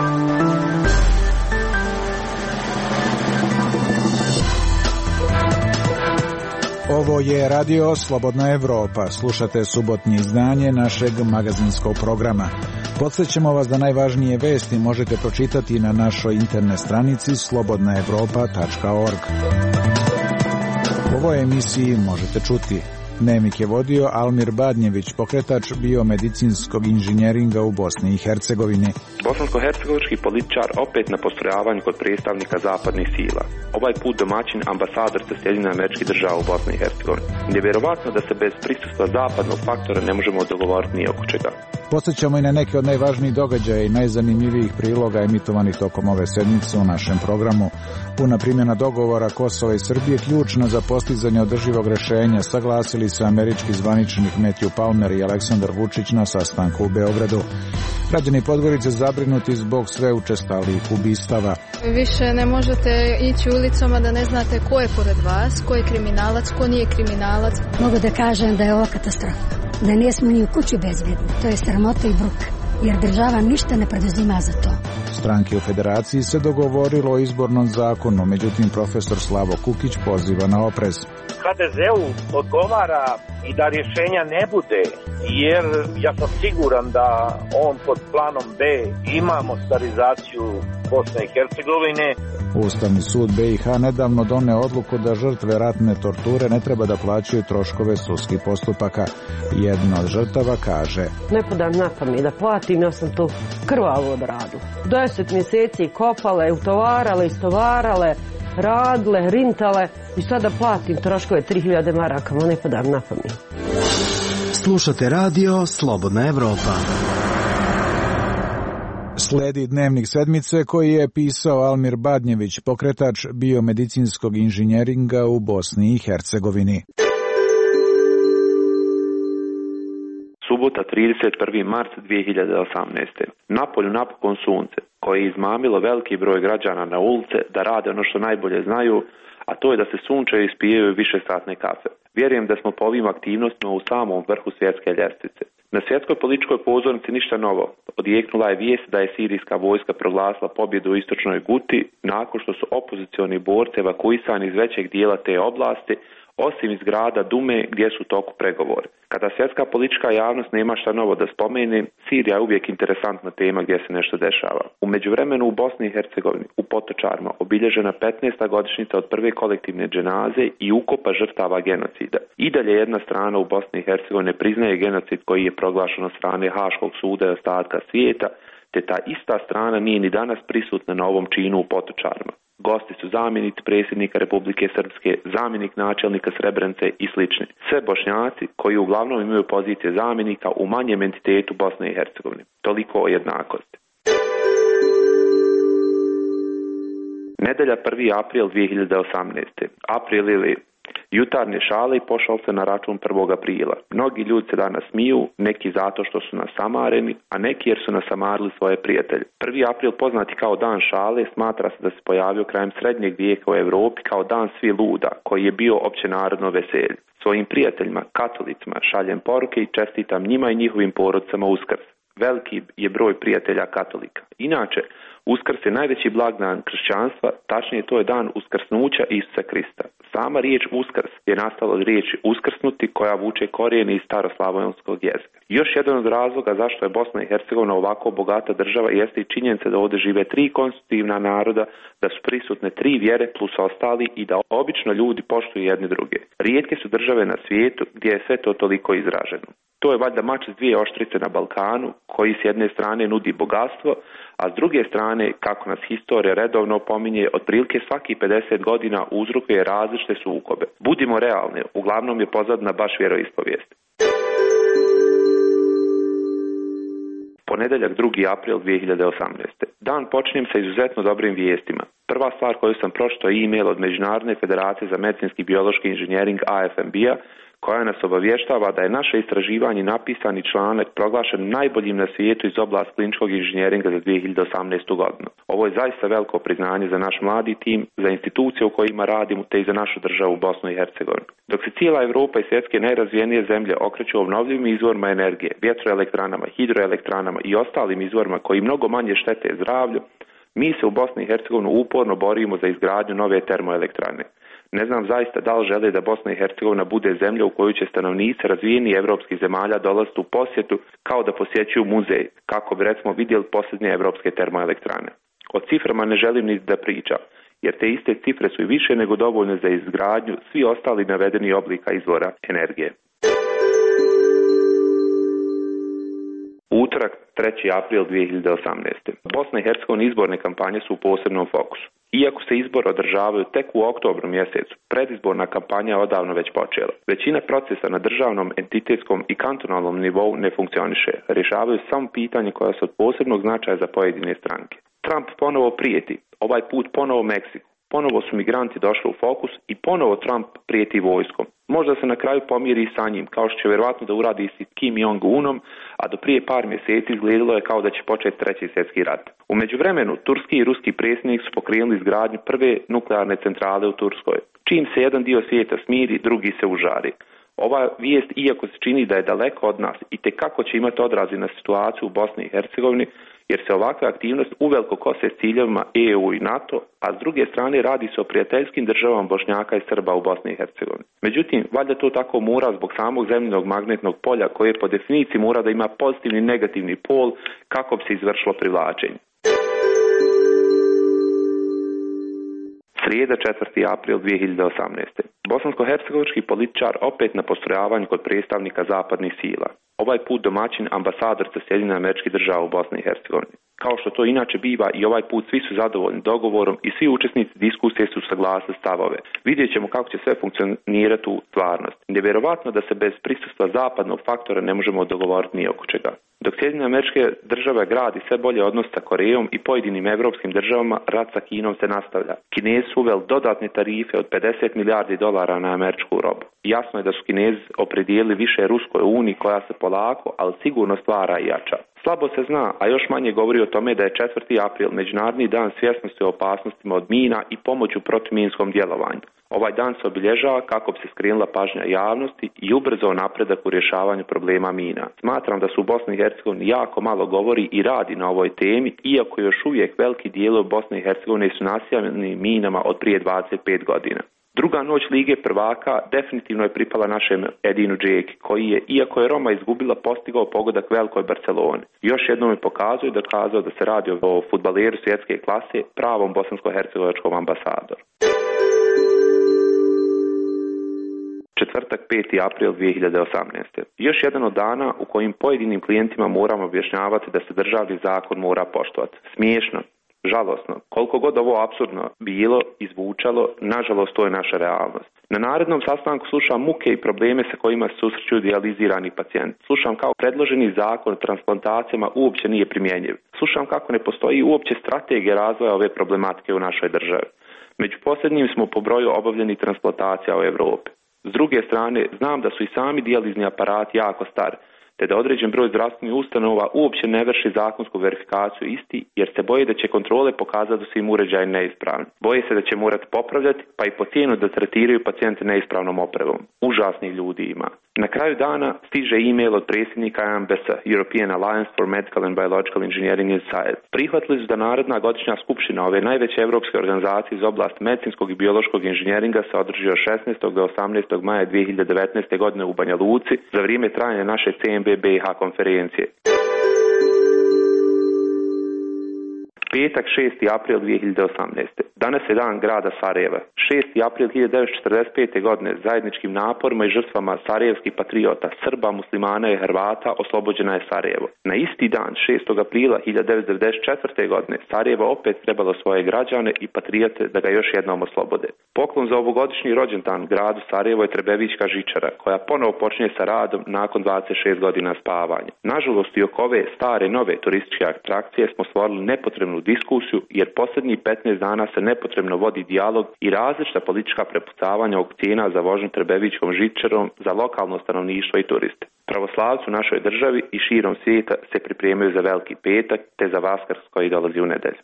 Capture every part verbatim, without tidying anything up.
Ovo je Radio Slobodna Evropa. Slušate subotnje izdanje našeg magazinskog programa. Podsjećamo vas da najvažnije vesti možete pročitati na našoj internet stranici slobodna evropa tačka org. U ovoj emisiji možete čuti: Dnevnik je vodio Almir Badnjević, pokretač biomedicinskog inženjeringa u Bosni i Hercegovini. Bosansko-hercegovački političar opet na postrojavanju kod predstavnika zapadnih sila. Ovaj put domaćin ambasador sa Sjedinjenih Američkih Država u Bosni i Hercegovini. Nevjerovatno da se bez prisustva zapadnog faktora ne možemo dogovoriti ni oko čega. Podsjećamo i na neke od najvažnijih događaja i najzanimljivijih priloga emitovanih tokom ove sedmice u našem programu. Puna primjena dogovora Kosova i Srbije ključna za postizanje održivog rješenja, saglasili se američki zvaničnik Matthew Palmer i Aleksandar Vučić na sastanku u Beogradu. Građani Podgorice zabrinuti zbog sve učestalijih ubistava. Više ne možete ići ulicama da ne znate ko je pored vas, ko je kriminalac, ko nije kriminalac. Mogu da kažem da je ovo katastrofa, da nismo ni u kući bezbjedni. To je sramota i bruka, jer država ništa ne preduzima za to. Stranke u federaciji se dogovorilo o izbornom zakonu, međutim profesor Slavo Kukić poziva na oprez. ha de ze-u odgovara i da rješenja ne bude, jer ja sam siguran da on pod planom B ima mostarizaciju Bosne i Hercegovine. Ustavni sud be i ha nedavno doneo odluku da žrtve ratne torture ne treba da plaćaju troškove sudskih postupaka. Jedna od žrtava kaže: Ne podam na pamet da platim, ja sam to krvavo odradila. Deset mjeseci kopale, utovarale, istovarale, radile, rintale i sada platim troškove tri hiljade maraka, ne podam na pamet. Slušate radio Slobodna Evropa. Sledi Dnevnik sedmice koji je pisao Almir Badnjević, pokretač biomedicinskog inženjeringa u Bosni i Hercegovini. Subota trideset prvi mart dvije hiljade osamnaeste. Napolju napokon sunce, koje je izmamilo veliki broj građana na ulice da rade ono što najbolje znaju, a to je da se sunčaju i ispijaju višesatne kafe. Vjerujem da smo po ovim aktivnostima u samom vrhu svjetske ljestvice. Na svjetskoj političkoj pozornici ništa novo. Odjeknula je vijest da je sirijska vojska proglasila pobjedu u istočnoj Guti nakon što su opozicioni borci evakuisani iz većeg dijela te oblasti, osim iz grada Dume gdje su u toku pregovori. Kada svjetska politička javnost nema šta novo da spomene, Sirija je uvijek interesantna tema gdje se nešto dešava. U međuvremenu u Bosni i Hercegovini, u Potočarima, obilježena petnaesta godišnjica od prve kolektivne dženaze i ukopa žrtava genocida. I dalje jedna strana u Bosni i Hercegovini ne priznaje genocid koji je proglašen od strane Haškog suda i ostatka svijeta, te ta ista strana nije ni danas prisutna na ovom činu u Potočarima. Gosti su zamjenik predsjednika Republike Srpske, zamjenik načelnika Srebrenice i slični. Sve Bošnjaci koji uglavnom imaju pozicije zamjenika u manjem entitetu Bosne i Hercegovine. Toliko o jednakosti. Nedelja prvi april dvije hiljade osamnaeste. April ili jutarnje šale i pošalce na račun prvog aprila. Mnogi ljudi se danas smiju, neki zato što su nasamareni, a neki jer su nasamarili svoje prijatelje. prvi april, poznati kao dan šale, smatra se da se pojavio krajem srednjeg vijeka u Europi kao dan svi luda, koji je bio općenarodno veselje. Svojim prijateljima, katolicima, šaljem poruke i čestitam njima i njihovim porodicama Uskrs. Veliki je broj prijatelja katolika. Inače, Uskrs je najveći blagdan kršćanstva, tačnije to je dan uskrsnuća Isusa Krista. Sama riječ Uskrs je nastala od riječi uskrsnuti koja vuče korijene iz staroslavenskog jezika. Još jedan od razloga zašto je Bosna i Hercegovina ovako bogata država jeste i činjenica da ovdje žive tri konstitutivna naroda, da su prisutne tri vjere plus ostali i da obično ljudi poštuju jedni druge. Rijetke su države na svijetu gdje je sve to toliko izraženo. To je valjda mač s dvije oštrice na Balkanu, koji s jedne strane nudi bogatstvo, a s druge strane, kako nas historija redovno opominje, otprilike svaki pedeset godina uzrokuje različite sukobe. Budimo realni, uglavnom je pozadina baš vjeroispovijest. Ponedeljak drugi april dvije hiljade osamnaeste. Dan počinjem sa izuzetno dobrim vijestima. Prva stvar koju sam pročitao je e-mail od Međunarodne federacije za medicinski i biološki inženjering A F M B-a, koja nas obavještava da je naše istraživanje napisani članak proglašen najboljim na svijetu iz oblasti kliničkog inženjeringa za dvije hiljade osamnaestu godinu. Ovo je zaista veliko priznanje za naš mladi tim, za institucije u kojima radimo, te i za našu državu Bosnu i Hercegovinu. Dok se cijela Europa i svjetske najrazvijenije zemlje okreću obnovljivim izvorima energije, vjetroelektranama, hidroelektranama i ostalim izvorima koji mnogo manje štete zdravlju, mi se u Bosni i Hercegovini uporno borimo za izgradnju nove termoelektrane. Ne znam zaista da li žele da Bosna i Hercegovina bude zemlja u koju će stanovnici razvijenih evropskih zemalja dolaziti u posjetu kao da posjećuju muzej, kako bi recimo vidjeli posljednje evropske termoelektrane. O ciframa ne želim ni da pričam, jer te iste cifre su i više nego dovoljne za izgradnju svi ostali navedeni oblika izvora energije. Utorak, treći april dvije hiljade osamnaeste. Bosna i Hercegovina izborne kampanje su u posebnom fokusu. Iako se izbori održavaju tek u oktobru mjesecu, predizborna kampanja je odavno već počela. Većina procesa na državnom, entitetskom i kantonalnom nivou ne funkcioniše. Rješavaju samo pitanje koja su od posebnog značaja za pojedine stranke. Trump ponovo prijeti, ovaj put ponovo Meksiku. Ponovo su migranti došli u fokus i ponovo Trump prijeti vojskom. Možda se na kraju pomiri sa njim, kao što će vjerojatno da uradi s Kim Jong-unom, a do prije par mjeseci izgledalo je kao da će početi treći svjetski rat. U međuvremenu, turski i ruski predsjednik su pokrenuli izgradnju prve nuklearne centrale u Turskoj. Čim se jedan dio svijeta smiri, drugi se užari. Ova vijest, iako se čini da je daleko od nas, i tekako će imati odrazi na situaciju u Bosni i Hercegovini, jer se ovakva aktivnost uveliko kose s ciljevima E U i NATO, a s druge strane radi se o prijateljskim državama Bošnjaka i Srba u Bosni i Hercegovini. Međutim, valjda to tako mora zbog samog zemljinog magnetnog polja, koje po definiciji mora da ima pozitivni i negativni pol kako bi se izvršilo privlačenje. Srijeda, četvrti april dvije hiljade osamnaeste. Bosansko-hercegovački političar opet na postrojavanju kod predstavnika zapadnih sila. Ovaj put domaćin ambasador sa Sjedinjenih Američkih Država u Bosni i Hercegovini. Kao što to inače biva, i ovaj put svi su zadovoljni dogovorom i svi učesnici diskusije su saglasili stavove. Vidjet ćemo kako će sve funkcionirati u stvarnosti. Nevjerovatno da se bez prisustva zapadnog faktora ne možemo dogovoriti ni oko čega. Dok Sjedinjene Američke Države gradi sve bolje odnos sa Korejom i pojedinim evropskim državama, rat sa Kinom se nastavlja. Kinezi su uveli dodatne tarife od pedeset milijardi dolara na američku robu. Jasno je da su Kinezi opredijelili više Ruskoj uniji koja se polako, ali sigurno stvara i jača. Slabo se zna, a još manje govori o tome da je četvrti april Međunarodni dan svjesnosti o opasnostima od mina i pomoću protuminskom djelovanju. Ovaj dan se obilježava kako bi se skrenula pažnja javnosti i ubrzao napredak u rješavanju problema mina. Smatram da su u Bosni i Hercegovini jako malo govori i radi na ovoj temi, iako još uvijek veliki dijelovi Bosne i Hercegovine su nasijani minama od prije dvadeset pet godina. Druga noć Lige prvaka definitivno je pripala našem Edinu Džeki, koji je, iako je Roma izgubila, postigao pogodak velikoj Barceloni. Još jednom je pokazao i dokazao da se radi o fudbaleru svjetske klase, pravom bosansko-hercegovačkom ambasadoru. Četvrtak, peti april dvije hiljade osamnaeste. Još jedan od dana u kojim pojedinim klijentima moramo objašnjavati da se državni zakon mora poštovati. Smiješno, žalosno, koliko god ovo apsurdno bilo i zvučalo, nažalost to je naša realnost. Na narednom sastanku slušam muke i probleme sa kojima se susreću dijalizirani pacijenti. Slušam kao predloženi zakon o transplantacijama uopće nije primjenjiv. Slušam kako ne postoji uopće strategija razvoja ove problematike u našoj državi. Među posljednjim smo po broju obavljenih transplantacija u Europi. S druge strane, znam da su i sami dijalizni aparati jako stari, te da određen broj zdravstvenih ustanova uopće ne vrši zakonsku verifikaciju isti, jer se boje da će kontrole pokazati da su im uređaji neispravni. Boje se da će morati popravljati, pa i po cijenu da tretiraju pacijente neispravnom opremom. Užasnih ljudi ima. Na kraju dana stiže e-mail od predsjednika E M B S, European Alliance for Medical and Biological Engineering and Science. Prihvatili su da naredna godišnja skupština ove najveće evropske organizacije iz oblasti medicinskog i biološkog inženjeringa se održi od šesnaestog do osamnaestog maja dvije hiljade devetnaeste. godine u Banja Luci za vrijeme trajanja naše C M B B H konferencije. Petak, šesti april dvije hiljade osamnaeste. Danas je dan grada Sarajeva. šesti april hiljadu devetsto četrdeset pete. godine zajedničkim naporima i žrtvama sarajevskih patriota, Srba, muslimana i Hrvata oslobođena je Sarajevo. Na isti dan, šestog aprila hiljadu devetsto devedeset četvrte. godine Sarajevo opet trebalo svoje građane i patriote da ga još jednom oslobode. Poklon za ovogodišnji rođendan gradu Sarajevo je Trebevićka žičara, koja ponovo počinje sa radom nakon dvadeset šest godina spavanja. Nažalost, i oko ove stare nove turističke atrakcije smo stvorili nepotrebnu diskusiju, jer posljednjih petnaest dana se nepotrebno vodi dijalog i različita politička prepucavanja oko cijena za vožnju Trebevićkom žičarom za lokalno stanovništvo i turiste. Pravoslavci u našoj državi i širom svijeta se pripremaju za Veliki petak te za Vaskrs koji dolazi u nedelju.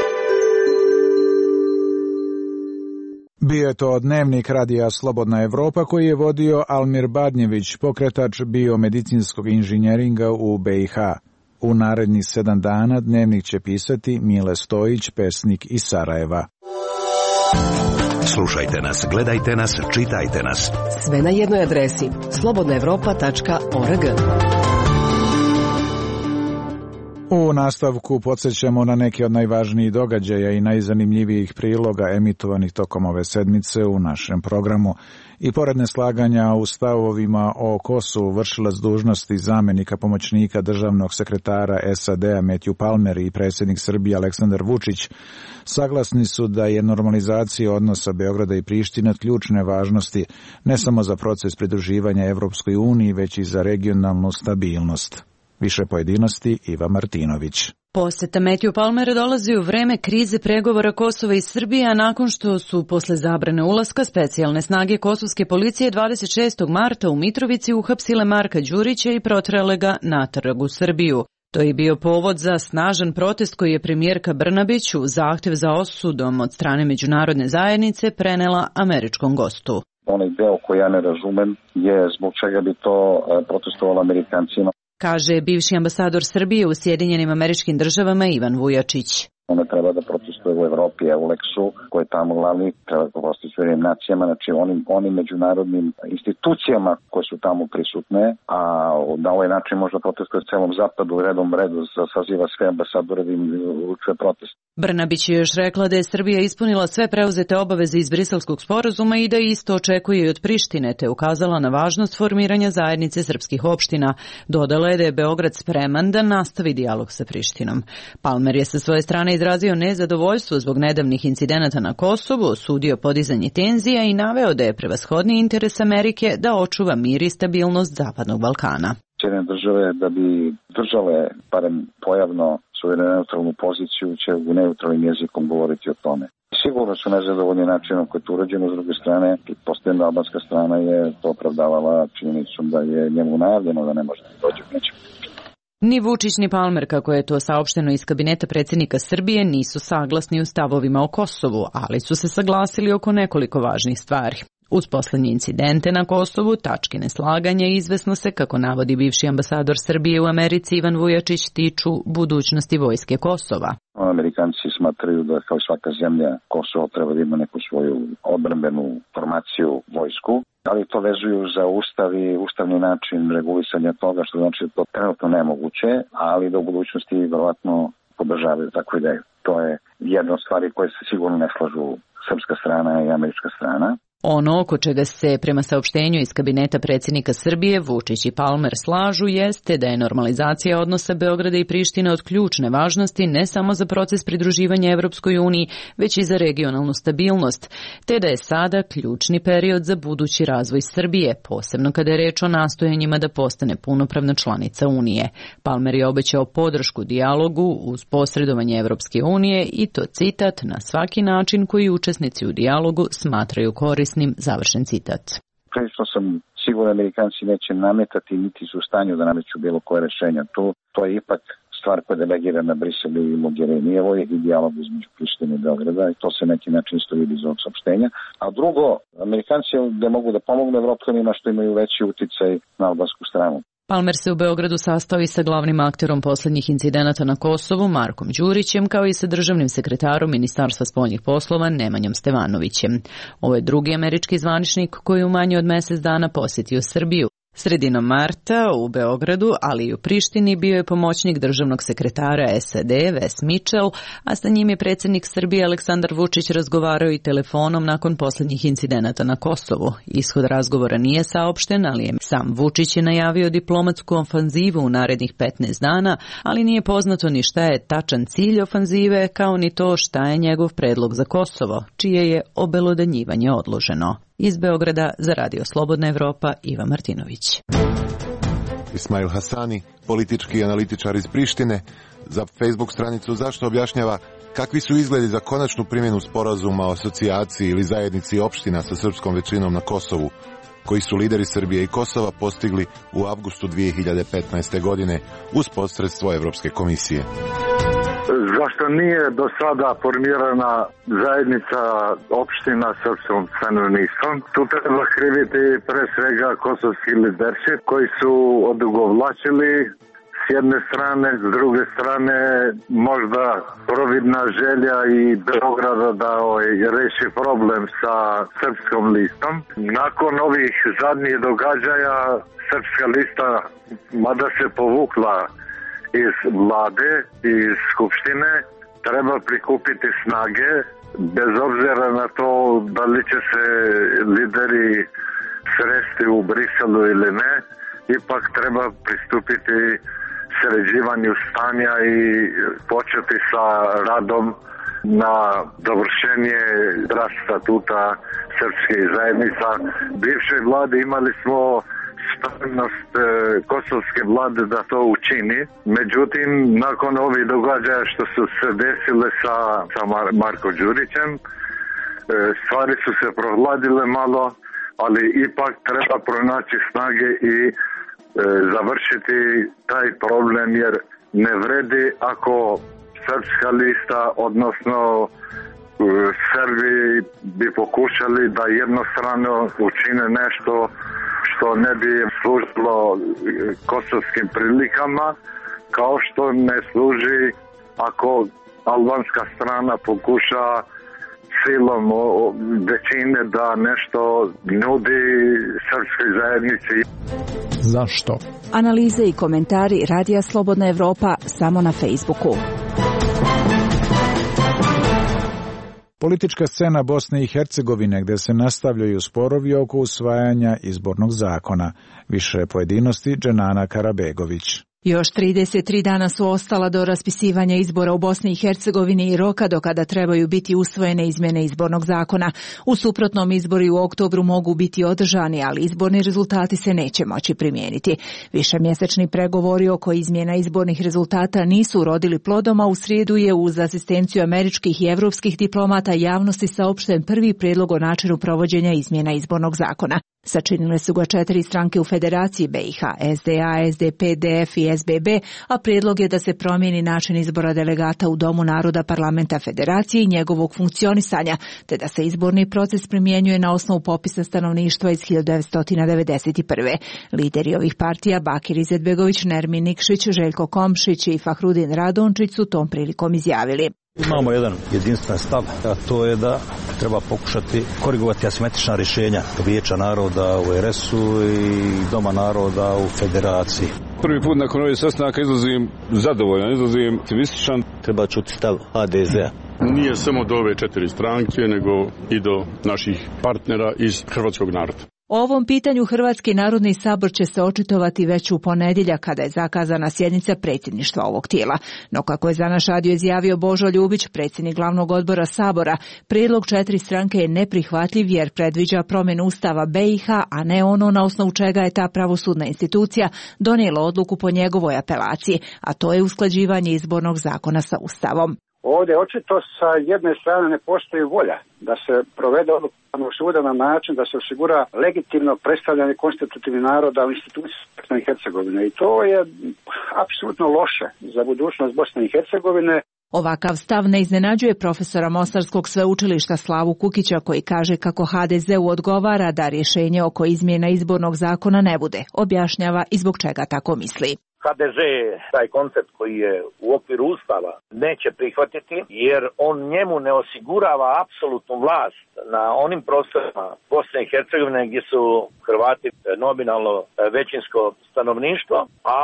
Bio je to dnevnik radija Slobodna Evropa koji je vodio Almir Badnjević, pokretač biomedicinskog inženjeringa u B i H. U narednih sedam dana dnevnik će pisati Mile Stojić, pesnik iz Sarajeva. Slušajte nas, gledajte nas, čitajte nas. Sve na jednoj adresi slobodna evropa tačka org. U nastavku podsjećamo na neke od najvažnijih događaja i najzanimljivijih priloga emitovanih tokom ove sedmice u našem programu. I pored neslaganja u stavovima o Kosovu, vršilac dužnosti zamjenika pomoćnika državnog sekretara S A D-a Matthew Palmer i predsjednik Srbije Aleksandar Vučić saglasni su da je normalizacija odnosa Beograda i Prištine od ključne važnosti ne samo za proces pridruživanja Evropskoj uniji, već i za regionalnu stabilnost. Više pojedinosti Iva Martinović. Posjeta Matthew Palmera dolazi u vreme krize pregovora Kosova i Srbije, a nakon što su posle zabrane ulaska specijalne snage kosovske policije dvadeset šestog marta u Mitrovici uhapsile Marka Đurića i proterale ga natrag u Srbiju. To je bio povod za snažan protest koji je premijerka Brnabić u zahtev za osudom od strane međunarodne zajednice prenela američkom gostu. Onaj deo koji ja ne razumem je zbog čega bi to protestovalo Amerikancima, kaže bivši ambasador Srbije u Sjedinjenim Američkim Državama Ivan Vujačić. One treba da protestuje u Evropi, Euleksu, koji je tamo glavni, treba da protestuje u nacijama, znači onim, onim međunarodnim institucijama koje su tamo prisutne, a na ovaj način možda protestuje celom zapadu u redom redu, saziva sve ambasadore da im uručuje protest. Brnabić je još rekla da je Srbija ispunila sve preuzete obaveze iz Briselskog sporazuma i da isto očekuje i od Prištine, te ukazala na važnost formiranja zajednice srpskih opština. Dodala je da je Beograd spreman da nastavi dijalog sa Prištinom. Palmer je sa svoje strane izrazio nezadovoljstvo zbog nedavnih incidenata na Kosovu, osudio podizanje tenzija i naveo da je prevashodni interes Amerike da očuva mir i stabilnost Zapadnog Balkana. Sjedinjene države da bi držale, barem pojavno, svoju neutralnu poziciju, će u neutralnim jezikom govoriti o tome. Sigurno su nezadovoljni načinom koji je to urađeno, s druge strane, postojem da albanska strana je to opravdavala činjenicom da je njemu najavljeno da ne može da dođe u nećem. Ni Vučić ni Palmer, kako je to saopšteno iz kabineta predsjednika Srbije, nisu saglasni u stavovima o Kosovu, ali su se saglasili oko nekoliko važnih stvari. Uz poslednje incidente na Kosovu, tačke neslaganja i izvesno se, kako navodi bivši ambasador Srbije u Americi Ivan Vujačić, tiču budućnosti vojske Kosova. Amerikanci smatraju da kao svaka zemlja Kosovo treba da ima neku svoju odbrambenu formaciju vojsku, ali to vezuju za ustav i ustavni način regulisanja toga, što znači da to trenutno nemoguće, ali da u budućnosti verovatno podržavaju takvu ideju. To je jedna od stvari koje se sigurno ne slažu srpska strana i američka strana. Ono oko čega se prema saopštenju iz kabineta predsjednika Srbije Vučić i Palmer slažu jeste da je normalizacija odnosa Beograda i Prištine od ključne važnosti ne samo za proces pridruživanja Evropskoj uniji, već i za regionalnu stabilnost, te da je sada ključni period za budući razvoj Srbije, posebno kada je reč o nastojanjima da postane punopravna članica Unije. Palmer je obećao podršku dijalogu uz posredovanje Evropske unije i to citat na svaki način koji učesnici u dijalogu smatraju korisnim. Završen citat. Prilično sam siguran Amerikanci neće nametati niti su u stanju da nameću bilo koje rešenja. To, to je ipak stvar koja delegira na Briselu i Mogherinijevo i dijalog između Prištine i Beograda i to se neki način isto vidi iz ovog saopštenja. A drugo, Amerikanci da mogu da pomognu Evropljanima što imaju veći uticaj na albansku stranu. Palmer se u Beogradu sastao i sa glavnim akterom posljednjih incidenata na Kosovu, Markom Đurićem, kao i sa državnim sekretarom Ministarstva spoljnih poslova Nemanjom Stevanovićem. Ovo je drugi američki zvaničnik koji u manje od mjesec dana posjetio Srbiju. Sredinom marta u Beogradu, ali i u Prištini, bio je pomoćnik državnog sekretara S A D Wes Mitchell, a sa njim je predsjednik Srbije Aleksandar Vučić razgovarao i telefonom nakon posljednjih incidenata na Kosovu. Ishod razgovora nije saopšten, ali je sam Vučić je najavio diplomatsku ofanzivu u narednih petnaest dana, ali nije poznato ni šta je tačan cilj ofanzive, kao ni to šta je njegov predlog za Kosovo, čije je obelodanjivanje odloženo. Iz Beograda za Radio Slobodna Evropa, Iva Martinović. Ismail Hasani, politički analitičar iz Prištine, za Facebook stranicu zašto objašnjava kakvi su izgledi za konačnu primjenu sporazuma o asocijaciji ili zajednici opština sa srpskom većinom na Kosovu, koji su lideri Srbije i Kosova postigli u avgustu dvije hiljade petnaeste. godine uz posredstvo Evropske komisije. Zašto nije do sada formirana zajednica opština srpskom stanovništvom? Tu treba kriviti pre svega kosovski lidership koji su odugovlačili s jedne strane, s druge strane možda providna želja i Beograda da reši problem sa srpskom listom. Nakon ovih zadnjih događaja srpska lista, mada se povukla iz vlade, iz skupštine, treba prikupiti snage, bez obzira na to da li će se lideri sresti u Briselu ili ne, ipak treba pristupiti sređivanju stanja i početi sa radom na dovršenje draft statuta srpskih zajednica. Bivšoj vladi imali smo spremnost e, kosovske vlade da to učini. Međutim, nakon ovih događaja što su se desile sa, sa Mar- Marko Đurićem, e, stvari su se prohladile malo, ali ipak treba pronaći snage i e, završiti taj problem, jer ne vredi ako srpska lista, odnosno e, Srbi bi pokušali da jednostrano učine nešto što ne bi služilo kosovskim prilikama, kao što ne služi ako albanska strana pokuša silom većine da nešto nudi srpskoj zajednici. Zašto? Analize i komentari Radija Slobodna Evropa samo na Facebooku. Politička scena Bosne i Hercegovine gdje se nastavljaju sporovi oko usvajanja izbornog zakona. Više pojedinosti Dženana Karabegović. Još trideset tri dana su ostala do raspisivanja izbora u Bosni i Hercegovini i roka do kada trebaju biti usvojene izmjene izbornog zakona. U suprotnom, izbori u oktobru mogu biti održani, ali izborni rezultati se neće moći primijeniti. Višemjesečni pregovori oko izmjena izbornih rezultata nisu urodili plodom, a u srijedu je uz asistenciju američkih i evropskih diplomata javnosti saopšten prvi prijedlog o načinu provođenja izmjena izbornog zakona. Sačinile su ga četiri stranke u Federaciji B i H, S D A, S D P, D F i S B B, a prijedlog je da se promijeni način izbora delegata u Domu naroda Parlamenta Federacije i njegovog funkcionisanja, te da se izborni proces primjenjuje na osnovu popisa stanovništva iz hiljadu devetsto devedeset prve. Lideri ovih partija Bakir Izetbegović, Nermin Nikšić, Željko Komšić i Fahrudin Radončić su tom prilikom izjavili. Imamo jedan jedinstven stav, a to je da treba pokušati korigovati asimetrična rješenja Vijeća naroda u R S-u i Doma naroda u Federaciji. Prvi put nakon ovih sastanaka izlazim zadovoljan, izlazim optimističan. Treba čuti stav H D Z-a. Nije samo do ove četiri stranke, nego i do naših partnera iz hrvatskog naroda. O ovom pitanju Hrvatski narodni sabor će se očitovati već u ponedjeljak kada je zakazana sjednica predsjedništva ovog tijela. No kako je za naš radio izjavio Božo Ljubić, predsjednik glavnog odbora Sabora, prijedlog četiri stranke je neprihvatljiv jer predviđa promjenu Ustava B i H, a ne ono na osnovu čega je ta pravosudna institucija donijela odluku po njegovoj apelaciji, a to je usklađivanje izbornog zakona sa Ustavom. Ovdje očito sa jedne strane ne postoji volja da se provede odluka Ustavnog suda na način da se osigura legitimno predstavljanje konstitutivnih naroda u instituciji Bosne i Hercegovine. I to je apsolutno loše za budućnost Bosne i Hercegovine. Ovakav stav ne iznenađuje profesora Mostarskog sveučilišta Slavu Kukića, koji kaže kako H D Z-u odgovara da rješenje oko izmjena izbornog zakona ne bude. Objašnjava i zbog čega tako misli. H D Z taj koncept koji je u okviru Ustava neće prihvatiti jer on njemu ne osigurava apsolutnu vlast na onim prostorima Bosne i Hercegovine gdje su Hrvati nominalno većinsko stanovništvo, a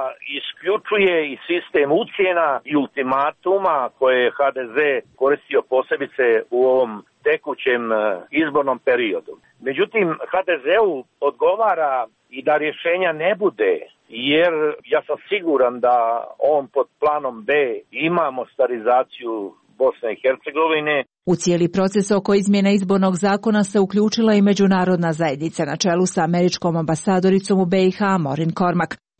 isključuje i sistem ucjena i ultimatuma koje je H D Z koristio posebice u ovom tekućem izbornom periodu. Međutim, H D Z-u odgovara i da rješenja ne bude, jer ja sam siguran da on pod planom B ima mostarizaciju Bosne i Hercegovine. U cijeli proces oko izmjena izbornog zakona se uključila i međunarodna zajednica na čelu sa američkom ambasadoricom u B i H Maureen Cormack.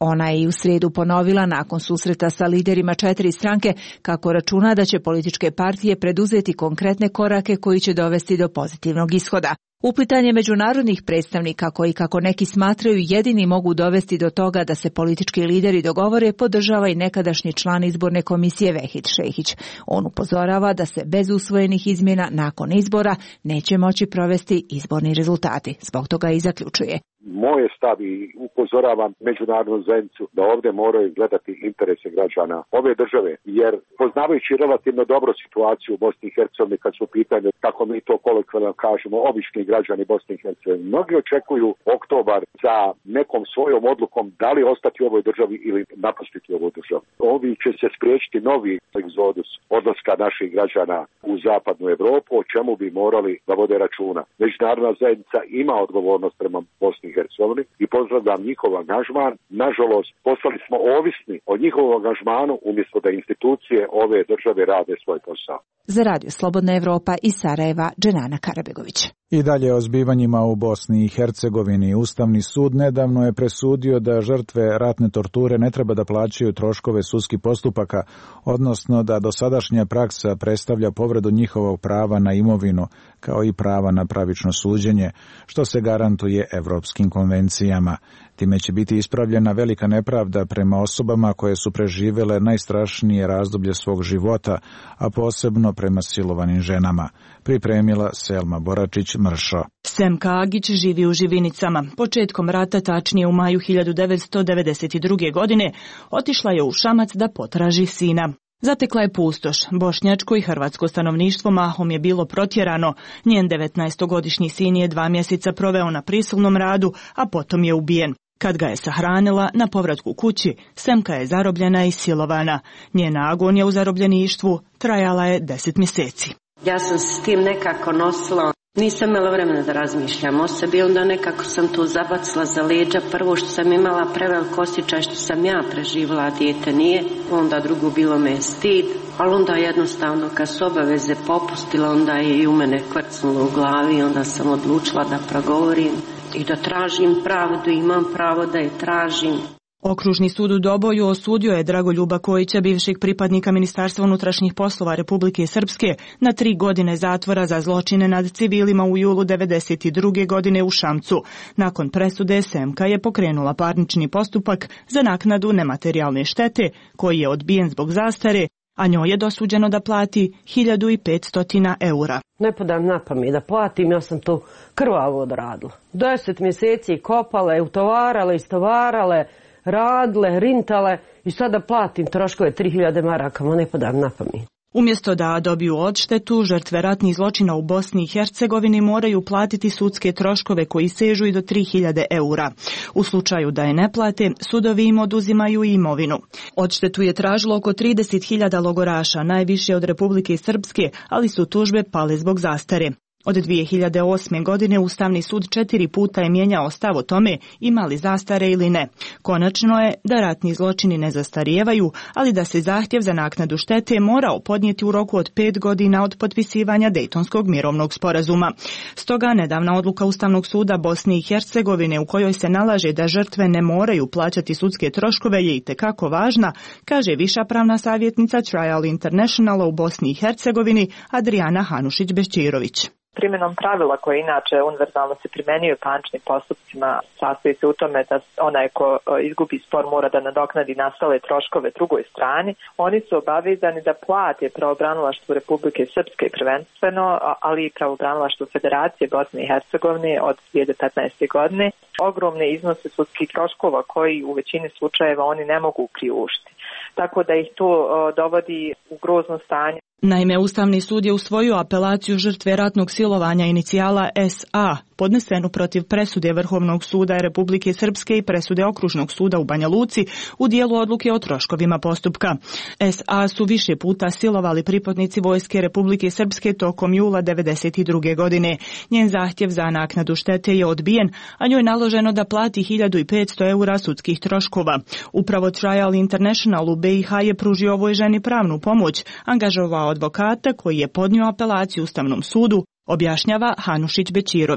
Ona je i u srijedu ponovila nakon susreta sa liderima četiri stranke kako računa da će političke partije preduzeti konkretne korake koji će dovesti do pozitivnog ishoda. Uplitanje međunarodnih predstavnika koji, kako neki smatraju, jedini mogu dovesti do toga da se politički lideri dogovore, podržava i nekadašnji član izborne komisije Vehid Šehić. On upozorava da se bez usvojenih izmjena nakon izbora neće moći provesti izborni rezultati. Zbog toga i zaključuje: Moj je stav i upozoravam međunarodnu zajednicu da ovdje moraju gledati interese građana ove države, jer poznavajući relativno dobro situaciju u Bosni i Hercegovini kad su u pitanju, kako mi to kolokvijalno kažemo, obični građani Bosne i Hercegovine, mnogi očekuju oktobar za nekom svojom odlukom da li ostati u ovoj državi ili napustiti ovu državu. Ovi će se spriječiti novi egzodus odlaska naših građana u zapadnu Europu, o čemu bi morali da vode računa. Međunarodna zajednica ima odgovornost prema Bosni i Hercegovini i pozdravljam njihov angažman. Nažalost, postali smo ovisni o njihovom angažmanu umjesto da institucije ove države rade svoj posao. Za Radio Slobodna Evropa iz Sarajeva, Dženana Karabegović. I dalje o zbivanjima u Bosni i Hercegovini. Ustavni sud nedavno je presudio da žrtve ratne torture ne treba da plaćaju troškove sudskih postupaka, odnosno da dosadašnja praksa predstavlja povredu njihovog prava na imovinu, kao i prava na pravično suđenje, što se garantuje evropskim konvencijama. Time će biti ispravljena velika nepravda prema osobama koje su preživjele najstrašnije razdoblje svog života, a posebno prema silovanim ženama. Pripremila Selma Boračić-Mršo. Semka Agić živi u Živinicama. Početkom rata, tačnije u maju hiljadu devetsto devedeset druge. godine, otišla je u Šamac da potraži sina. Zatekla je pustoš. Bošnjačko i hrvatsko stanovništvo mahom je bilo protjerano. Njen devetnaestogodišnji sin je dva mjeseca proveo na prisilnom radu, a potom je ubijen. Kad ga je sahranila, na povratku kući, Semka je zarobljena i silovana. Njena agonija u zarobljeništvu trajala je deset mjeseci. Ja sam se s tim nekako nosila. Nisam imala vremena da razmišljam o sebi, onda nekako sam to zabacila za leđa. Prvo što sam imala prevelik osjećaj što sam ja preživjela, a dijete nije. Onda drugo bilo me stid, ali onda jednostavno kad su obaveze popustila, onda je i u mene kvrcnulo u glavi. Onda sam odlučila da progovorim i da tražim pravdu, imam pravo da je tražim. Okružni sud u Doboju osudio je Dragoljuba Kojića, bivšeg pripadnika Ministarstva unutrašnjih poslova Republike Srpske, na tri godine zatvora za zločine nad civilima u julu devedeset druge. godine u Šamcu. Nakon presude, Semka je pokrenula parnični postupak za naknadu nematerijalne štete, koji je odbijen zbog zastare, a njoj je dosuđeno da plati hiljadu petsto eura. Ne podam na pamet da platim, ja sam to krvavo odradila. Deset mjeseci kopale, utovarale, istovarale, radile, rintale i sada platim troškove tri hiljade maraka, ma ne podam na pamet. Umjesto da dobiju odštetu, žrtve ratnih zločina u Bosni i Hercegovini moraju platiti sudske troškove koji sežu i do tri hiljade eura. U slučaju da je ne plate, sudovi im oduzimaju imovinu. Odštetu je tražilo oko trideset hiljada logoraša, najviše od Republike Srpske, ali su tužbe pale zbog zastare. Od dvije hiljade osme. godine Ustavni sud četiri puta je mijenjao stav o tome ima li zastare ili ne. Konačno je da ratni zločini ne zastarijevaju, ali da se zahtjev za naknadu štete morao podnijeti u roku od pet godina od potpisivanja Dejtonskog mirovnog sporazuma. Stoga nedavna odluka Ustavnog suda Bosne i Hercegovine u kojoj se nalaže da žrtve ne moraju plaćati sudske troškove je itekako važna, kaže viša pravna savjetnica Trial Internationala u Bosni i Hercegovini Adriana Hanušić-Bećirović. Primjenom pravila koje inače univerzalno se primjenjuju u parničnim postupcima sastoji se u tome da onaj ko izgubi spor mora da nadoknadi nastale troškove drugoj strani. Oni su obavezani da plate pravobranilaštvu Republike Srpske prvenstveno, ali i pravobranilaštvu Federacije Bosne i Hercegovine od dvije hiljade petnaeste. godine. Ogromne iznose sudskih troškova koji u većini slučajeva oni ne mogu priuštiti. Tako da ih to dovodi u grozno stanje. Naime, Ustavni sud je usvojio apelaciju žrtve ratnog silovanja inicijala S A, podnesenu protiv presude Vrhovnog suda Republike Srpske i presude Okružnog suda u Banja Luci u dijelu odluke o troškovima postupka. S A su više puta silovali pripadnici vojske Republike Srpske tokom jula devedeset druge. godine. Njen zahtjev za naknadu štete je odbijen, a njoj je naloženo da plati hiljadu petsto eura sudskih troškova. Upravo Trial International u B i H je pružio ovoj ženi pravnu pomoć, angažovao advokata koji je podnio apelaciju Ustavnom sudu, objašnjava Hanušić-Bećirović.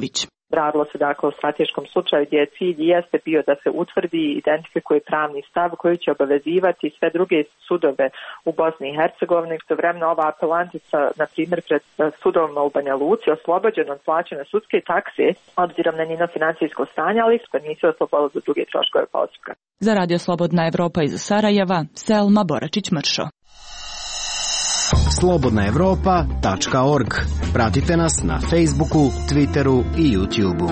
Radilo se dakle o strateškom slučaju gdje cilj jeste bio da se utvrdi i identifikuje pravni stav koji će obavezivati sve druge sudove u Bosni i Hercegovini. Istovremeno ova apelantica, na primjer, pred sudovima u Banja Luci oslobođena od plaćanja sudske takse obzirom na njeno financijsko stanje, ali isto nisu oslobodili za druge troškove postupka. Za Radio Slobodna Evropa iz Sarajeva, Selma Boračić-Mršo. slobodna evropa tačka org. Pratite nas na Facebooku, Twitteru i YouTubeu.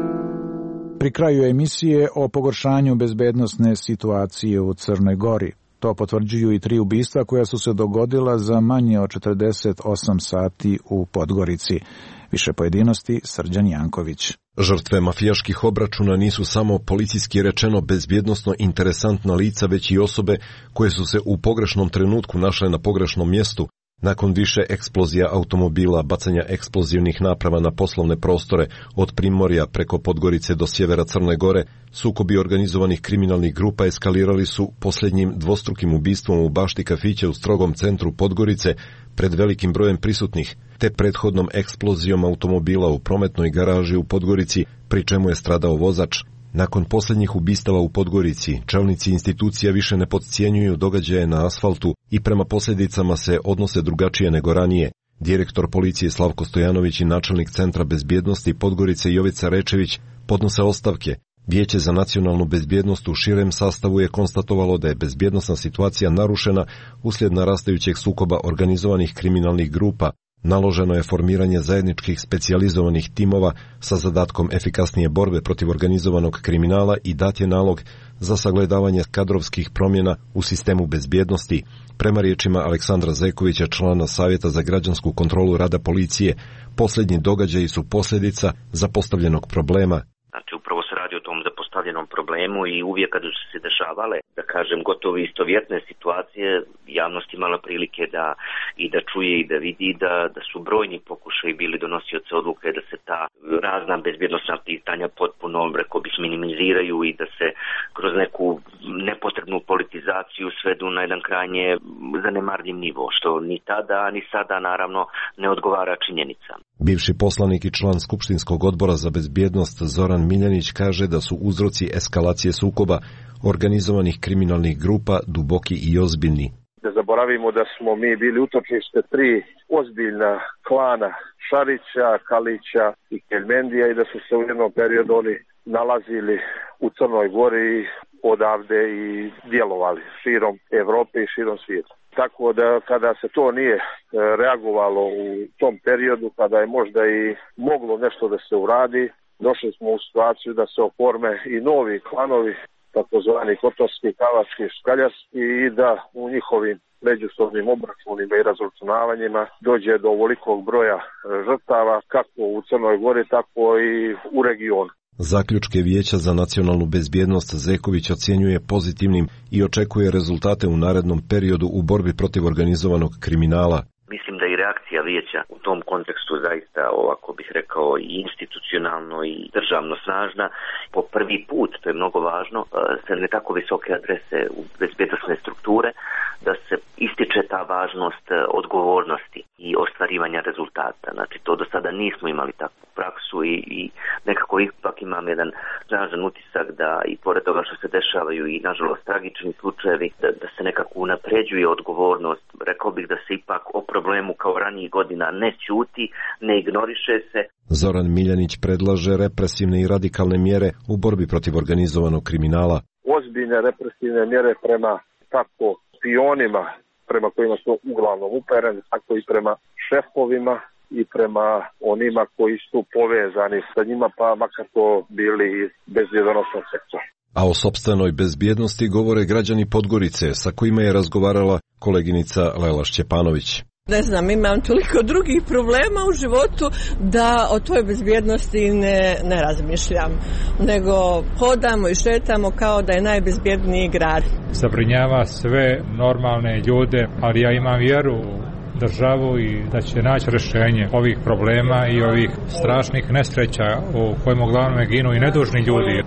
Pri kraju emisije o pogoršanju bezbednosne situacije u Crnoj Gori. To potvrđuju i tri ubistva koja su se dogodila za manje od četrdeset osam sati u Podgorici. Više pojedinosti Srđan Janković. Žrtve mafijaških obračuna nisu samo policijski rečeno bezbjednosno interesantna lica, već i osobe koje su se u pogrešnom trenutku našle na pogrešnom mjestu. Nakon više eksplozija automobila, bacanja eksplozivnih naprava na poslovne prostore od Primorja preko Podgorice do sjevera Crne Gore, sukobi organizovanih kriminalnih grupa eskalirali su posljednjim dvostrukim ubistvom u bašti kafića u strogom centru Podgorice pred velikim brojem prisutnih, te prethodnom eksplozijom automobila u prometnoj garaži u Podgorici, pri čemu je stradao vozač. Nakon posljednjih ubistava u Podgorici, čelnici institucija više ne podcjenjuju događaje na asfaltu i prema posljedicama se odnose drugačije nego ranije. Direktor policije Slavko Stojanović i načelnik Centra bezbjednosti Podgorice Jovica Rečević podnose ostavke. Vijeće za nacionalnu bezbjednost u širem sastavu je konstatovalo da je bezbjednosna situacija narušena uslijed narastajućeg sukoba organizovanih kriminalnih grupa. Naloženo je formiranje zajedničkih specijalizovanih timova sa zadatkom efikasnije borbe protiv organizovanog kriminala i dat je nalog za sagledavanje kadrovskih promjena u sistemu bezbjednosti. Prema riječima Aleksandra Zekovića, člana Savjeta za građansku kontrolu rada policije, posljednji događaji su posljedica zapostavljenog problema. Znači, upravo se radi o tom zapostavljenom problemu i uvijek kada su se dešavale, da kažem, gotovo istovjetne situacije, javnost imala prilike da i da čuje i da vidi da, da su brojni pokušaji bili donosioci odluke da se ta razna bezbjednosna pitanja potpuno, rekao bih, minimiziraju i da se kroz neku nepotrebnu politizaciju svedu na jedan krajnje zanemarljiv nivo, što ni tada, ni sada, naravno, ne odgovara činjenicama. Bivši poslanik i član Skupštinskog odbora za bezbjednost Zoran Miljanić kaže da su uzroci eskalacije sukoba organizovanih kriminalnih grupa duboki i ozbiljni. Da zaboravimo da smo mi bili utočište tri ozbiljna klana Šarića, Kalića i Keljmendija i da su se u jednom periodu oni nalazili u Crnoj Gori odavde i djelovali širom Evrope i širom svijeta. Tako da kada se to nije reagovalo u tom periodu, kada je možda i moglo nešto da se uradi, došli smo u situaciju da se oforme i novi klanovi, takozvani kotorski, kavački, škaljarski, i da u njihovim međusobnim obračunima i razračunavanjima dođe do ovolikog broja žrtava, kako u Crnoj Gori, tako i u regionu. Zaključke Vijeća za nacionalnu bezbjednost Zeković ocjenjuje pozitivnim i očekuje rezultate u narednom periodu u borbi protiv organizovanog kriminala. Mislim da i reakcija vijeća u tom kontekstu zaista, ovako bih rekao, i institucionalno i državno snažna. Po prvi put, to je mnogo važno, se ne tako visoke adrese u bezbjednosne strukture, da se ističe ta važnost odgovornosti i ostvarivanja rezultata. Znači, to do sada nismo imali takvu praksu i, i nekako ipak imam jedan snažan utisak da i pored toga što se dešavaju i nažalost tragični slučajevi, da, da se nekako unapređuje odgovornost. Rekao bih da se ipak o problemu kao ranijih godina ne ćuti, ne ignoriše se. Zoran Miljanić predlaže represivne i radikalne mjere u borbi protiv organizovanog kriminala. Ozbiljne represivne mjere prema tako pionima, prema kojima su uglavnom upereni, tako i prema šefovima i prema onima koji su povezani sa njima, pa makar to bili iz bezbjednosnog sektora. A o sopstvenoj bezbjednosti govore građani Podgorice, sa kojima je razgovarala koleginica Lela Šćepanović. Ne znam, imam toliko drugih problema u životu da o toj bezbjednosti ne, ne razmišljam, nego hodamo i šetamo kao da je najbezbjedniji grad. Zabrinjava sve normalne ljude, ali ja imam vjeru u državu i da će naći rješenje ovih problema i ovih strašnih nesreća u kojima uglavnom ginu i nedužni ljudi.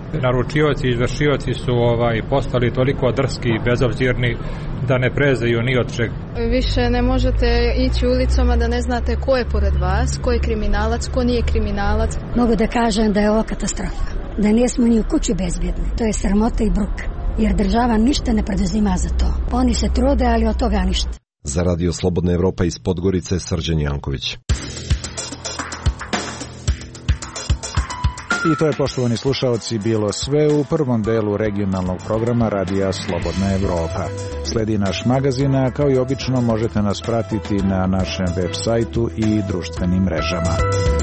Naručioci i izvršioci su ovaj, postali toliko drski i bezobzirni da ne prezaju ni od čega. Više ne možete ići ulicama da ne znate ko je pored vas, ko je kriminalac, ko nije kriminalac. Mogu da kažem da je ovo katastrofa, da nismo ni u kući bezbjedni. To je sramota i bruka, jer država ništa ne preduzima za to. Oni se trude, ali od toga ništa. Za Radio Slobodna Evropa iz Podgorice, Srđan Janković. I to je, poštovani slušaoci, bilo sve u prvom delu regionalnog programa Radija Slobodna Evropa. Sledi naš magazin, a kao i obično možete nas pratiti na našem web sajtu i društvenim mrežama.